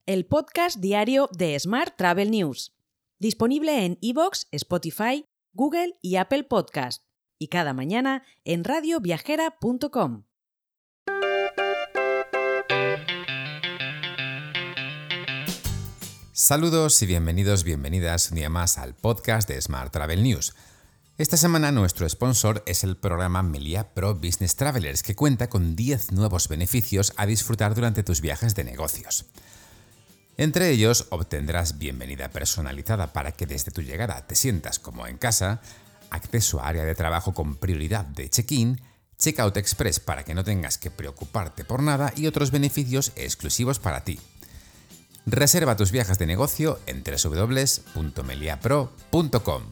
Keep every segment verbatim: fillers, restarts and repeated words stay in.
el podcast diario de Smart Travel News, disponible en iVoox, Spotify, Google y Apple Podcast, y cada mañana en radio viajera punto com. Saludos y bienvenidos, bienvenidas un día más al podcast de Smart Travel News. Esta semana nuestro sponsor es el programa Melia Pro Business Travelers, que cuenta con diez nuevos beneficios a disfrutar durante tus viajes de negocios. Entre ellos obtendrás bienvenida personalizada para que desde tu llegada te sientas como en casa, acceso a área de trabajo con prioridad de check-in, checkout express para que no tengas que preocuparte por nada y otros beneficios exclusivos para ti. Reserva tus viajes de negocio en doble u doble u doble u punto melia pro punto com.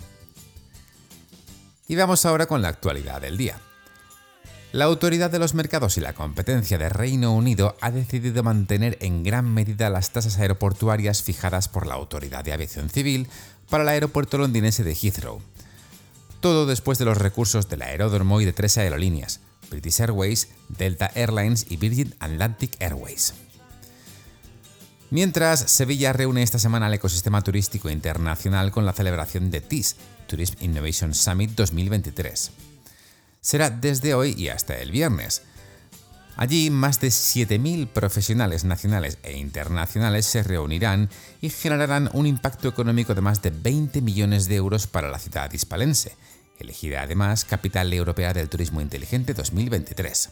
Y vamos ahora con la actualidad del día. La Autoridad de los Mercados y la Competencia de Reino Unido ha decidido mantener en gran medida las tasas aeroportuarias fijadas por la Autoridad de Aviación Civil para el aeropuerto londinense de Heathrow. Todo después de los recursos del aeródromo y de tres aerolíneas, British Airways, Delta Airlines y Virgin Atlantic Airways. Mientras, Sevilla reúne esta semana al ecosistema turístico internacional con la celebración de T I S, Tourism Innovation Summit dos mil veintitrés. Será desde hoy y hasta el viernes. Allí, más de siete mil profesionales nacionales e internacionales se reunirán y generarán un impacto económico de más de veinte millones de euros para la ciudad hispalense, elegida además Capital Europea del Turismo Inteligente dos mil veintitrés.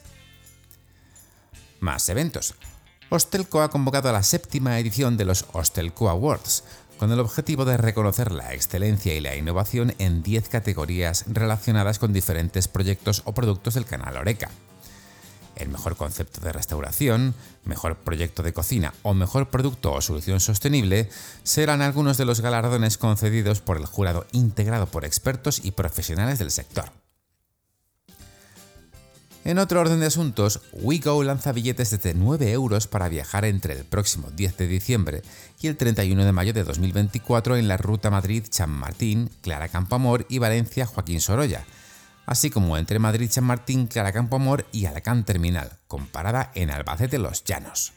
Más eventos. Hostelco ha convocado a la séptima edición de los Hostelco Awards, con el objetivo de reconocer la excelencia y la innovación en diez categorías relacionadas con diferentes proyectos o productos del canal Horeca. El mejor concepto de restauración, mejor proyecto de cocina o mejor producto o solución sostenible serán algunos de los galardones concedidos por el jurado integrado por expertos y profesionales del sector. En otro orden de asuntos, WeGo lanza billetes desde nueve euros para viajar entre el próximo diez de diciembre y el treinta y uno de mayo de dos mil veinticuatro en la ruta Madrid-Chamartín, Clara-Campoamor y Valencia-Joaquín Sorolla, así como entre Madrid-Chamartín, Clara-Campoamor y Alacant Terminal, con parada en Albacete-Los Llanos.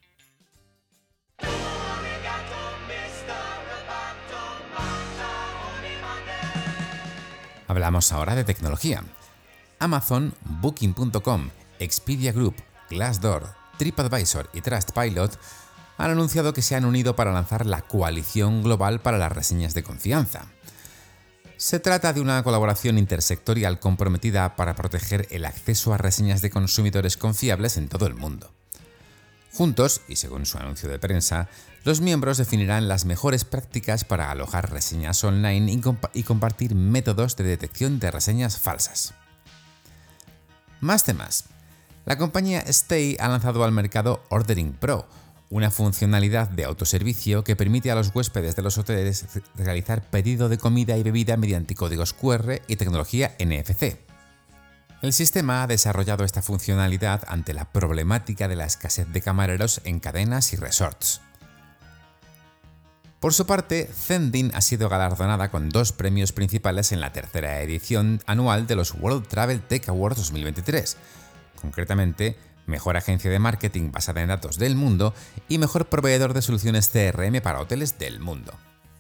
Hablamos ahora de tecnología. Amazon, Booking punto com, Expedia Group, Glassdoor, TripAdvisor y Trustpilot han anunciado que se han unido para lanzar la Coalición Global para las Reseñas de Confianza. Se trata de una colaboración intersectorial comprometida para proteger el acceso a reseñas de consumidores confiables en todo el mundo. Juntos, y según su anuncio de prensa, los miembros definirán las mejores prácticas para alojar reseñas online y, comp- y compartir métodos de detección de reseñas falsas. Más temas. La compañía Stay ha lanzado al mercado Ordering Pro, una funcionalidad de autoservicio que permite a los huéspedes de los hoteles realizar pedido de comida y bebida mediante códigos cu erre y tecnología ene efe ce. El sistema ha desarrollado esta funcionalidad ante la problemática de la escasez de camareros en cadenas y resorts. Por su parte, Zendin ha sido galardonada con dos premios principales en la tercera edición anual de los World Travel Tech Awards dos mil veintitrés, concretamente Mejor Agencia de Marketing basada en datos del mundo y Mejor Proveedor de Soluciones ce erre eme para hoteles del mundo.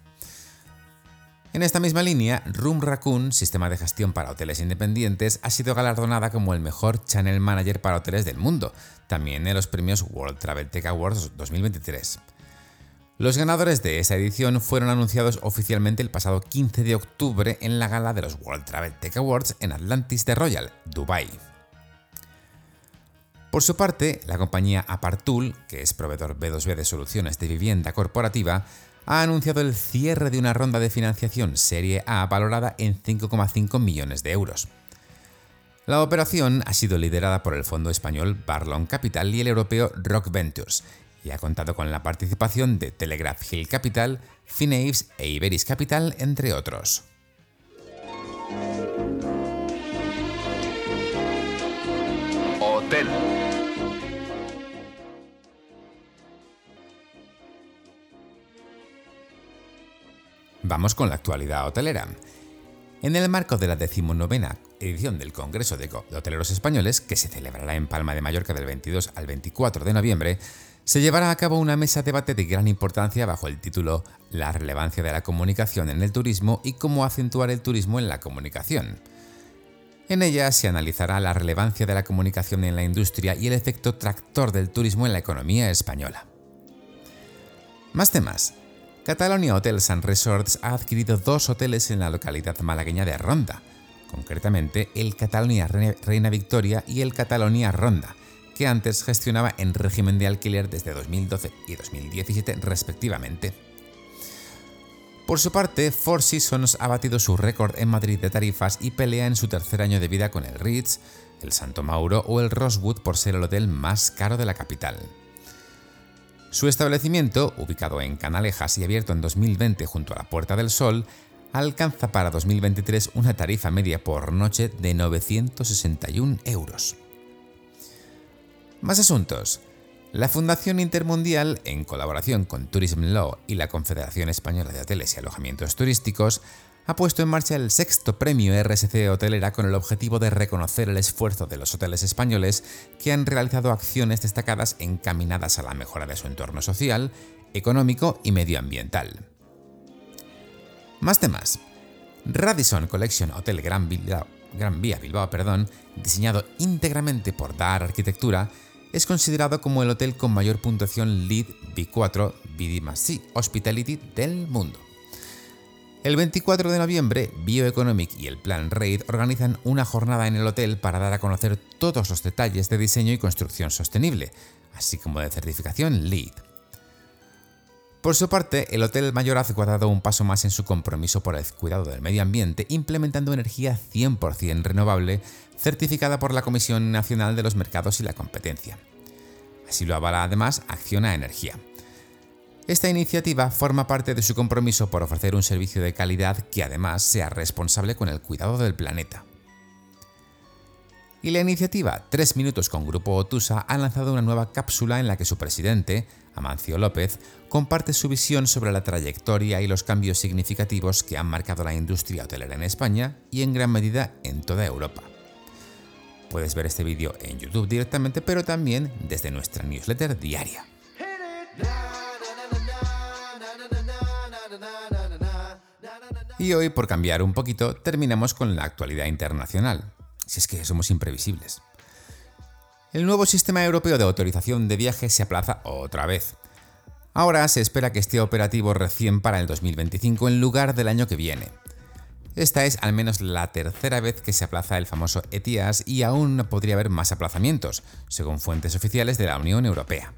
En esta misma línea, Room Raccoon, sistema de gestión para hoteles independientes, ha sido galardonada como el mejor Channel Manager para hoteles del mundo, también en los premios World Travel Tech Awards dos mil veintitrés. Los ganadores de esa edición fueron anunciados oficialmente el pasado quince de octubre en la gala de los World Travel Tech Awards en Atlantis de Royal, Dubái. Por su parte, la compañía Apartool, que es proveedor be dos be de soluciones de vivienda corporativa, ha anunciado el cierre de una ronda de financiación Serie A valorada en cinco coma cinco millones de euros. La operación ha sido liderada por el fondo español Barlow Capital y el europeo Rock Ventures, y ha contado con la participación de Telegraph Hill Capital, Fineaves e Iberis Capital, entre otros. Hotel. Vamos con la actualidad hotelera. En el marco de la decimonovena edición del Congreso de Hoteleros Españoles, que se celebrará en Palma de Mallorca del veintidós al veinticuatro de noviembre, se llevará a cabo una mesa de debate de gran importancia bajo el título La relevancia de la comunicación en el turismo y cómo acentuar el turismo en la comunicación. En ella se analizará la relevancia de la comunicación en la industria y el efecto tractor del turismo en la economía española. Más temas. Catalonia Hotels and Resorts ha adquirido dos hoteles en la localidad malagueña de Ronda, concretamente el Catalonia Reina Victoria y el Catalonia Ronda, que antes gestionaba en régimen de alquiler desde dos mil doce y dos mil diecisiete respectivamente. Por su parte, Four Seasons ha batido su récord en Madrid de tarifas y pelea en su tercer año de vida con el Ritz, el Santo Mauro o el Rosewood por ser el hotel más caro de la capital. Su establecimiento, ubicado en Canalejas y abierto en dos mil veinte junto a la Puerta del Sol, alcanza para dos mil veintitrés una tarifa media por noche de novecientos sesenta y un euros. Más asuntos. La Fundación Intermundial, en colaboración con Tourism Law y la Confederación Española de Hoteles y Alojamientos Turísticos, ha puesto en marcha el sexto premio R S C Hotelera con el objetivo de reconocer el esfuerzo de los hoteles españoles que han realizado acciones destacadas encaminadas a la mejora de su entorno social, económico y medioambiental. Más temas. Radisson Collection Hotel Gran Vía, Gran Vía Bilbao, perdón, diseñado íntegramente por Dar Arquitectura, es considerado como el hotel con mayor puntuación LEED B cuatro B D más C Hospitality del mundo. El veinticuatro de noviembre, Bioeconomic y el Plan RAID organizan una jornada en el hotel para dar a conocer todos los detalles de diseño y construcción sostenible, así como de certificación LEED. Por su parte, el Hotel Mayoraz ha dado un paso más en su compromiso por el cuidado del medio ambiente, implementando energía cien por ciento renovable, certificada por la Comisión Nacional de los Mercados y la Competencia. Así lo avala además Acciona Energía. Esta iniciativa forma parte de su compromiso por ofrecer un servicio de calidad que además sea responsable con el cuidado del planeta. Y la iniciativa Tres Minutos con Grupo Otusa ha lanzado una nueva cápsula en la que su presidente, Amancio López, comparte su visión sobre la trayectoria y los cambios significativos que han marcado la industria hotelera en España y en gran medida en toda Europa. Puedes ver este vídeo en YouTube directamente, pero también desde nuestra newsletter diaria. Y hoy, por cambiar un poquito, terminamos con la actualidad internacional. Si es que somos imprevisibles. El nuevo sistema europeo de autorización de viaje se aplaza otra vez. Ahora se espera que esté operativo recién para el dos mil veinticinco en lugar del año que viene. Esta es al menos la tercera vez que se aplaza el famoso E T I A S y aún podría haber más aplazamientos, según fuentes oficiales de la Unión Europea.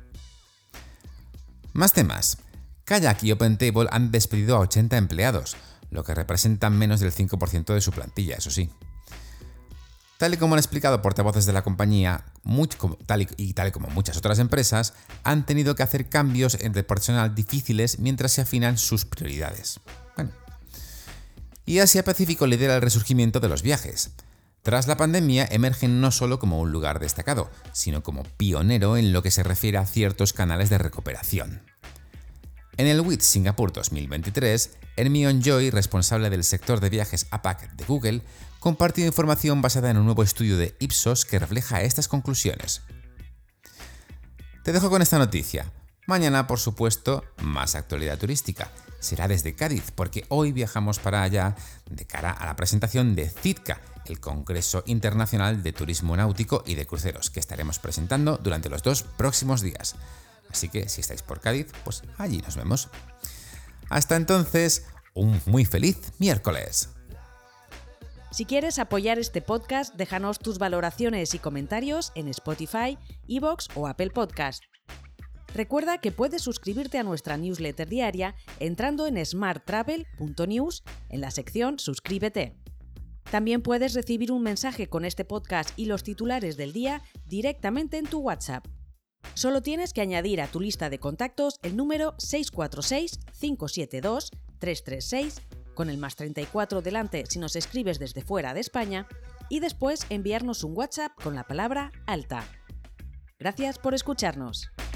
Más temas. Kayak y OpenTable han despedido a ochenta empleados, lo que representa menos del cinco por ciento de su plantilla, eso sí. Tal y como han explicado portavoces de la compañía, mucho, tal y, y tal y como muchas otras empresas, han tenido que hacer cambios entre personal difíciles mientras se afinan sus prioridades. Bueno. Y Asia Pacífico lidera el resurgimiento de los viajes. Tras la pandemia, emergen no solo como un lugar destacado, sino como pionero en lo que se refiere a ciertos canales de recuperación. En el W I T Singapur dos mil veintitrés, Hermione Joy, responsable del sector de viajes A PAC de Google, compartió información basada en un nuevo estudio de Ipsos que refleja estas conclusiones. Te dejo con esta noticia. Mañana, por supuesto, más actualidad turística. Será desde Cádiz, porque hoy viajamos para allá de cara a la presentación de CITCA, el Congreso Internacional de Turismo Náutico y de Cruceros, que estaremos presentando durante los dos próximos días. Así que si estáis por Cádiz, pues allí nos vemos. Hasta entonces, un muy feliz miércoles. Si quieres apoyar este podcast, déjanos tus valoraciones y comentarios en Spotify, iVoox o Apple Podcast. Recuerda que puedes suscribirte a nuestra newsletter diaria entrando en smart travel punto news en la sección Suscríbete. También puedes recibir un mensaje con este podcast y los titulares del día directamente en tu WhatsApp. Solo tienes que añadir a tu lista de contactos el número seis cuatro seis, cinco siete dos, tres tres seis con el más treinta y cuatro delante si nos escribes desde fuera de España y después enviarnos un WhatsApp con la palabra alta. Gracias por escucharnos.